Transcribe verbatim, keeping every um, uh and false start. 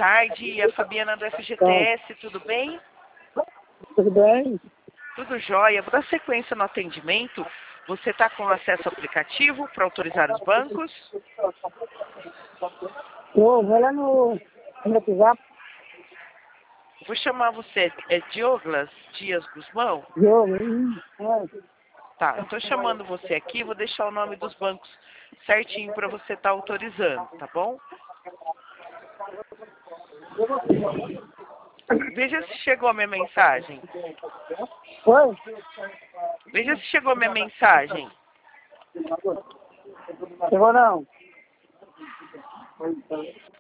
tarde, a Fabiana do F G T S, tudo bem? Tudo bem? Tudo jóia. Vou dar sequência no atendimento. Você está com acesso ao aplicativo para autorizar os bancos? Tô, vai lá no, no WhatsApp. Vou chamar você. É Dioglas Dias Guzmão? Eu, hum, é. Tá, eu estou chamando você aqui, vou deixar o nome dos bancos certinho para você estar autorizando, tá bom? Veja se chegou a minha mensagem. Oi? Veja se chegou a minha mensagem. Chegou não?